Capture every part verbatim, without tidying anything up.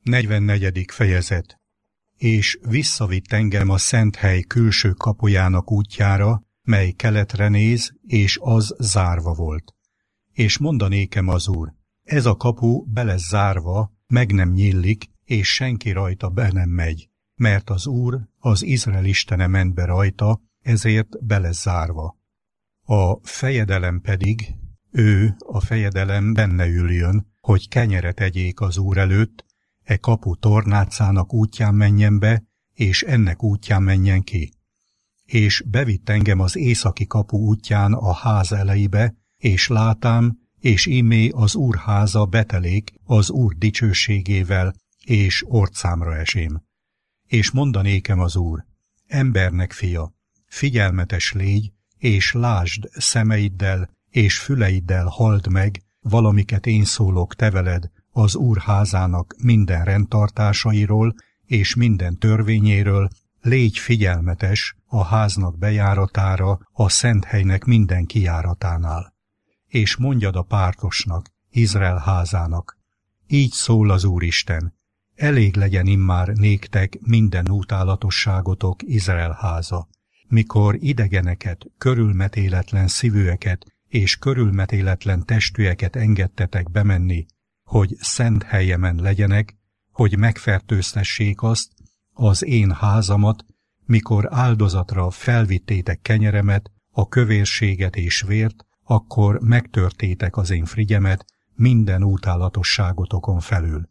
negyvennegyedik fejezet. És visszavitt engem a szent hely külső kapujának útjára, mely keletre néz, és az zárva volt. És mondanékem az Úr, ez a kapu be lesz zárva, meg nem nyílik, és senki rajta be nem megy, mert az Úr, az Izrael Istene ment be rajta, ezért be lesz zárva. A fejedelem pedig, ő, a fejedelem benne üljön, hogy kenyeret egyék az Úr előtt, e kapu tornácának útján menjen be, és ennek útján menjen ki. És bevitt engem az északi kapu útján a ház elejébe, és látám, és ímé az Úr háza betelék az Úr dicsőségével, és orcámra esém. És mondanékem az Úr, embernek fia, figyelmetes légy, és lásd szemeiddel, és füleiddel halld meg, valamiket én szólok te veled az Úr házának minden rendtartásairól, és minden törvényéről, légy figyelmetes a háznak bejáratára, a szent helynek minden kijáratánál. És mondjad a pártosnak, Izrael házának, így szól az Úristen, elég legyen immár néktek minden utálatosságotok, Izrael háza, mikor idegeneket, körülmetéletlen szívűeket és körülmetéletlen testűeket engedtetek bemenni, hogy szent helyemen legyenek, hogy megfertőztessék azt, az én házamat, mikor áldozatra felvittétek kenyeremet, a kövérséget és vért, akkor megtörtétek az én frigyemet minden utálatosságotokon felül.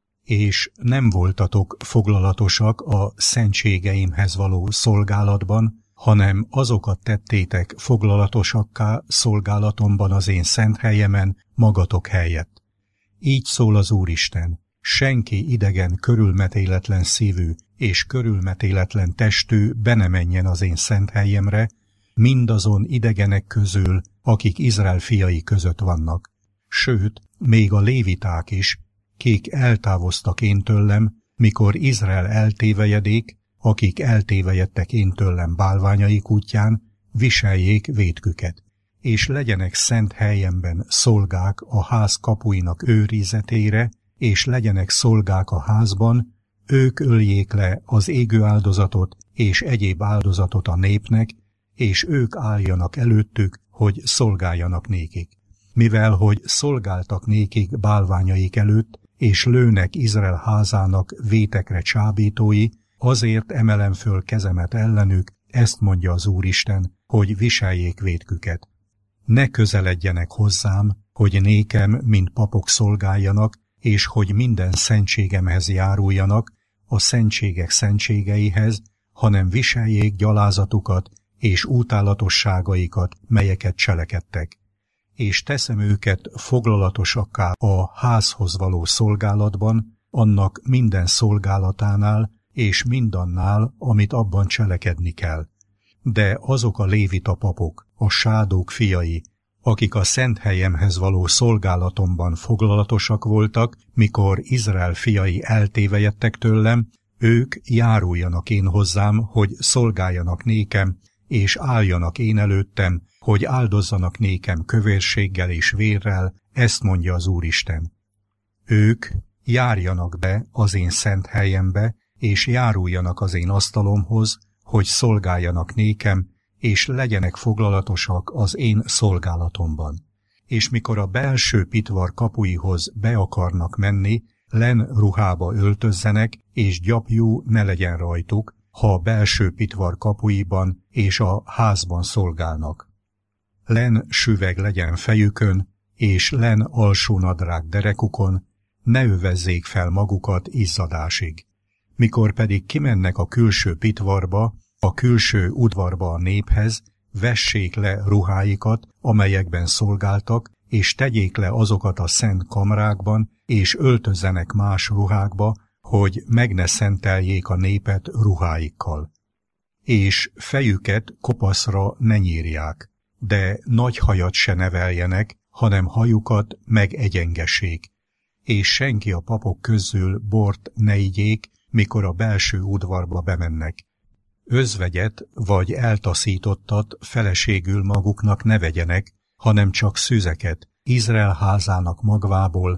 És nem voltatok foglalatosak a szentségeimhez való szolgálatban, hanem azokat tettétek foglalatosakká szolgálatomban az én szent helyemen magatok helyett. Így szól az Úristen, senki idegen körülmetéletlen szívű és körülmetéletlen testű be ne menjen az én szent helyemre, mindazon idegenek közül, akik Izrael fiai között vannak. Sőt, még a léviták is, kik eltávoztak én tőlem, mikor Izrael eltévejedék, akik eltévejedtek én tőlem bálványaik útján, viseljék vétküket, és legyenek szent helyemben szolgák a ház kapuinak őrizetére, és legyenek szolgák a házban, ők öljék le az égő áldozatot és egyéb áldozatot a népnek, és ők álljanak előttük, hogy szolgáljanak nékik. Mivel, hogy szolgáltak nékik bálványaik előtt, és lőnek Izrael házának vétekre csábítói, azért emelem föl kezemet ellenük, ezt mondja az Úristen, hogy viseljék vétküket. Ne közeledjenek hozzám, hogy nékem, mint papok szolgáljanak, és hogy minden szentségemhez járuljanak, a szentségek szentségeihez, hanem viseljék gyalázatukat és utálatosságaikat, melyeket cselekedtek. És teszem őket foglalatosakká a házhoz való szolgálatban, annak minden szolgálatánál, és mindannál, amit abban cselekedni kell. De azok a lévita papok, a sádók fiai, akik a szent helyemhez való szolgálatomban foglalatosak voltak, mikor Izrael fiai eltévejedtek tőlem, ők járuljanak én hozzám, hogy szolgáljanak nékem, és álljanak én előttem, hogy áldozzanak nékem kövérséggel és vérrel, ezt mondja az Úristen. Ők járjanak be az én szent helyembe, és járuljanak az én asztalomhoz, hogy szolgáljanak nékem, és legyenek foglalatosak az én szolgálatomban. És mikor a belső pitvar kapuihoz be akarnak menni, len ruhába öltözzenek, és gyapjú ne legyen rajtuk, ha a belső pitvar kapuiban és a házban szolgálnak. Len süveg legyen fejükön, és len alsó nadrág derekukon, ne övezzék fel magukat izzadásig. Mikor pedig kimennek a külső pitvarba, a külső udvarba a néphez, vessék le ruháikat, amelyekben szolgáltak, és tegyék le azokat a szent kamrákban, és öltözzenek más ruhákba, hogy meg ne szenteljék a népet ruháikkal. És fejüket kopaszra ne nyírják, de nagy hajat se neveljenek, hanem hajukat megegyengessék, és senki a papok közül bort ne igyék, mikor a belső udvarba bemennek. Özvegyet vagy eltaszítottat feleségül maguknak ne vegyenek, hanem csak szüzeket, Izrael házának magvából,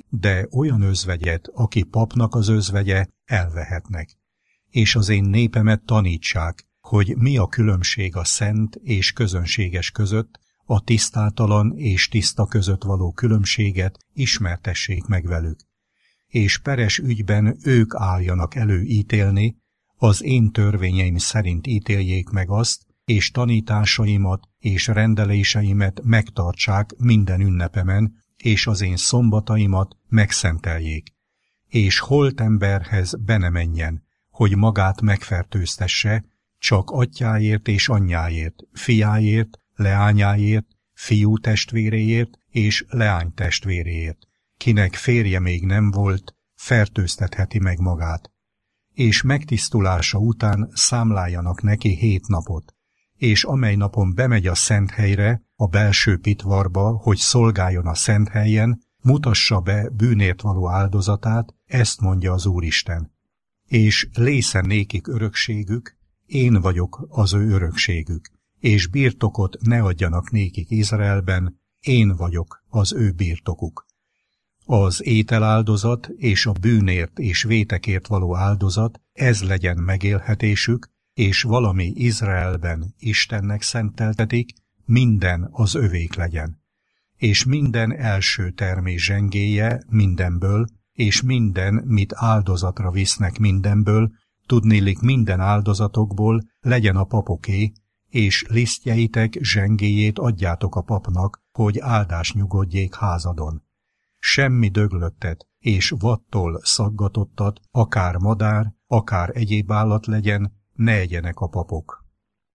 de olyan özvegyet, aki papnak az özvegye, elvehetnek. És az én népemet tanítsák, hogy mi a különbség a szent és közönséges között, a tisztátalan és tiszta között való különbséget ismertessék meg velük. És peres ügyben ők álljanak elő ítélni, az én törvényeim szerint ítéljék meg azt, és tanításaimat és rendeléseimet megtartsák minden ünnepemen, és az én szombataimat megszenteljék. És holt emberhez be ne menjen, hogy magát megfertőztesse, csak atyáért és anyjáért, fiáért, leányáért, fiú testvéréért és leány testvéréért. Kinek férje még nem volt, fertőztetheti meg magát. És megtisztulása után számláljanak neki hét napot, és amely napon bemegy a szent helyre, a belső pitvarba, hogy szolgáljon a szent helyen, mutassa be bűnért való áldozatát, ezt mondja az Úristen. És lészen nékik örökségük, én vagyok az ő örökségük, és birtokot ne adjanak nékik Izraelben, én vagyok az ő birtokuk. Az ételáldozat és a bűnért és vétekért való áldozat, ez legyen megélhetésük, és valami Izraelben Istennek szenteltetik, minden az övék legyen. És minden első termés zsengéje mindenből, és minden, mit áldozatra visznek mindenből, tudnélik minden áldozatokból legyen a papoké, és lisztjeitek zsengéjét adjátok a papnak, hogy áldás nyugodjék házadon. Semmi döglöttet és vattól szaggatottat, akár madár, akár egyéb állat legyen, ne egyenek a papok.